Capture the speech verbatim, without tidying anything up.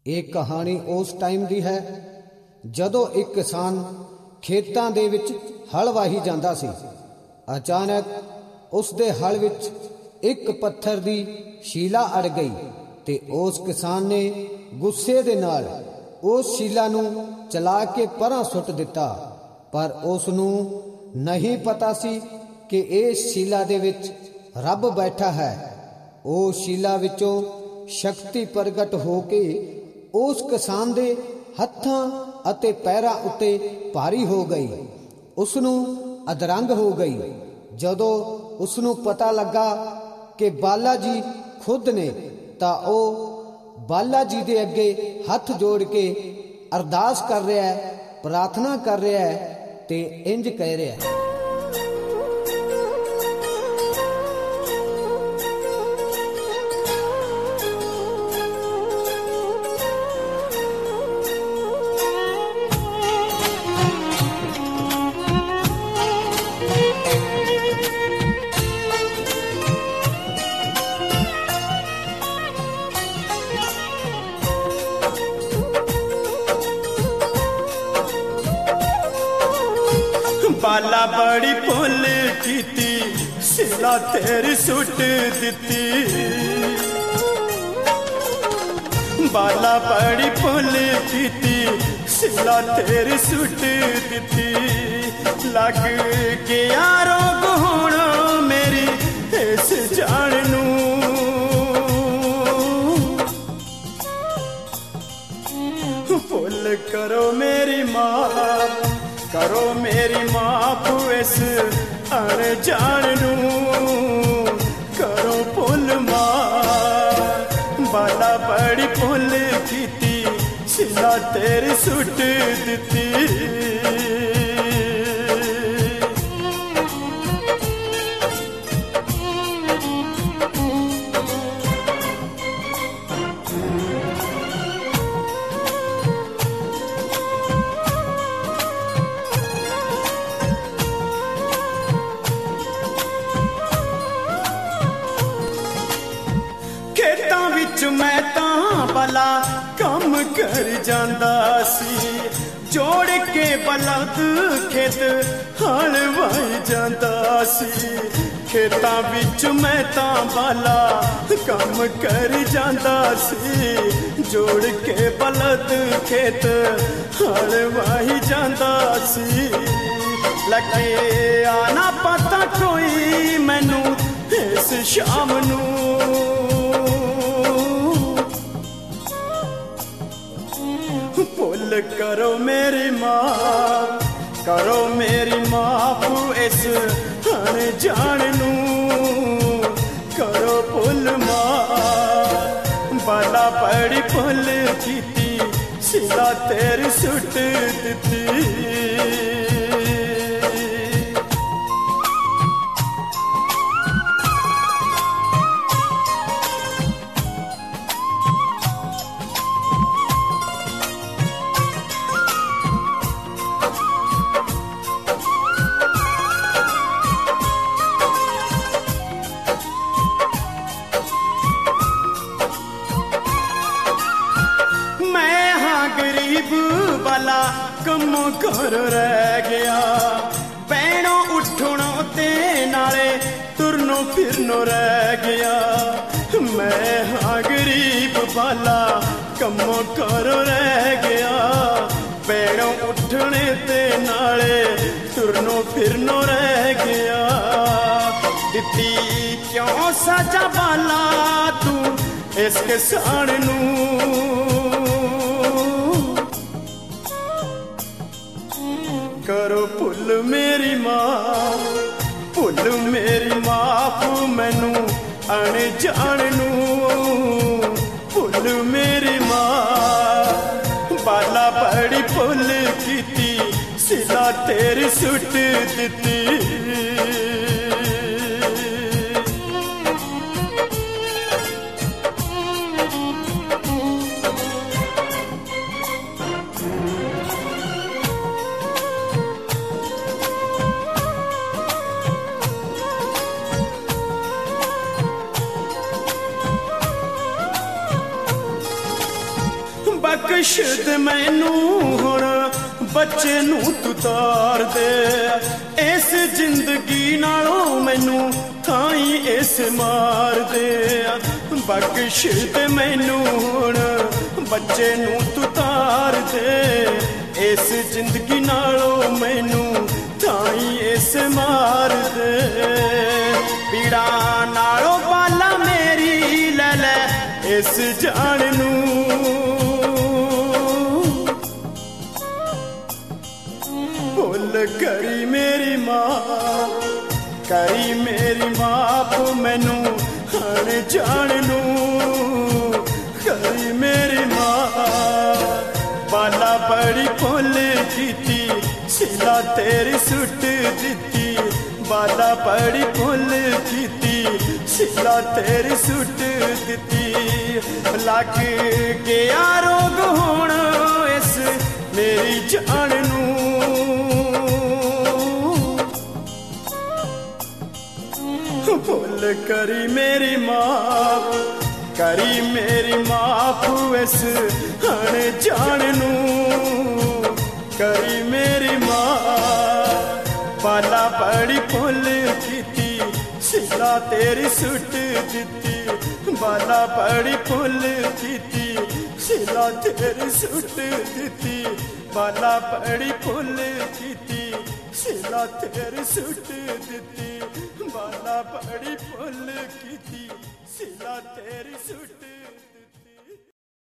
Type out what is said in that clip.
ਇਹ ਕਹਾਣੀ ਉਸ ਟਾਈਮ ਦੀ ਹੈ ਜਦੋਂ ਇੱਕ ਕਿਸਾਨ ਖੇਤਾਂ ਦੇ ਵਿੱਚ ਹਲ ਵਾਹੀ ਜਾਂਦਾ ਸੀ। ਅਚਾਨਕ ਉਸ ਦੇ ਹਲ ਵਿੱਚ ਇੱਕ ਪੱਥਰ ਦੀ ਸ਼ੀਲਾ ਅੜ ਗਈ ਤੇ ਉਸ ਕਿਸਾਨ ਨੇ ਗੁੱਸੇ ਦੇ ਨਾਲ ਉਸ ਸ਼ੀਲਾ ਨੂੰ ਚਲਾ ਕੇ ਪਰਾਂ ਸੁੱਟ ਦਿੱਤਾ। ਪਰ ਉਸ ਨੂੰ ਨਹੀਂ ਪਤਾ ਸੀ ਕਿ ਇਸ ਸ਼ੀਲਾ ਦੇ ਵਿੱਚ ਰੱਬ ਬੈਠਾ ਹੈ। ਉਹ ਸ਼ੀਲਾ ਵਿੱਚੋਂ ਸ਼ਕਤੀ ਪ੍ਰਗਟ ਹੋ ਕੇ ਉਸ ਕਿਸਾਨ ਦੇ ਹੱਥਾਂ ਅਤੇ ਪੈਰਾਂ ਉੱਤੇ ਭਾਰੀ ਹੋ ਗਈ। ਉਸ ਨੂੰ ਅਧਰੰਗ ਹੋ ਗਈ। ਜਦੋਂ ਉਸ ਨੂੰ ਪਤਾ ਲੱਗਾ ਕਿ ਬਾਲਾ ਜੀ ਖੁਦ ਨੇ, ਤਾਂ ਉਹ ਬਾਲਾ ਜੀ ਦੇ ਅੱਗੇ ਹੱਥ ਜੋੜ ਕੇ ਅਰਦਾਸ ਕਰ ਰਿਹਾ ਹੈ, ਪ੍ਰਾਰਥਨਾ ਕਰ ਰਿਹਾ ਹੈ ਤੇ ਇੰਜ ਕਹਿ ਰਿਹਾ ਹੈ, बाला बड़ी भुल कीती, सिला तेरी सुट दिती। बाला बड़ी भुल कीती, सिला तेरी सुट दिती। लग गया रोग होना मेरी इस जान नू, भुल करो मेरी मां, करो मेरी माफ इस अनजान नू, करो भुल मां। बाला बड़ी भुल कीती, सिला तेरी सुट दिती। मैं तां भला कम कर जांदा सी, जोड़ के बलद खेत हल वाही जांदा सी। खेतां विच मैं तां भला कम कर जांदा सी, जोड़ के बलद खेत हल वाही जांदा सी। लगे आना पता कोई मैनू इस शाम नू, भुल करो मेरी मां, करो मेरी माफ इस अनजान नू, करो भुल मां। बाला बड़ी भुल कीती, सिला तेरी सुट दिती। बाला कमों घर रह गया, पैणों उठणों ते नाले तुरनों फिरनों रह गया। मैं हाँ गरीब बाला कमों घर रह गया, पैणों उठने ते नाले तुरनों फिरनों रह गया। दिती क्यों सजा बाला तू इस किसान नू, करो भुल मेरी मां, भुल मेरी माफ मैनू अनजान नू, भुल मेरी मां। बाला बड़ी भुल कीती, सिला तेरी सुट दिती। बख्श दे मैनू हुण बच्चे नू तू तार दे, इस जिंदगी नालों मैनू थाई इस मार दे। बख्श दे मैनू हुण बच्चे नू तू तार दे, इस जिंदगी नालों मैनू थाई इस मार दे। पीड़ा नालों पाला मेरी ले ले इस जान नू, भुल करी मेरी मां करी मेरी माप मैनू हण जान नू, करी मेरी मां। बाला बड़ी भुल कीती सिला तेरी सुट दिती, बाला बड़ी भुल कीती सिला तेरी सुट दिती। लग गया रोग हुण इस मेरी जान नू, भुल करी मेरी माप करी मेरी माप इस हण जान नू, करी मेरी मां। बाला बड़ी भुल कीती सिला तेरी सुट दिती, बाला बड़ी भुल कीती सिला तेरी सुट दिती, बाला बड़ी भुल कीती सिला तेरी सुट दिती, बाला बड़ी भुल कीती सिला तेरी सुट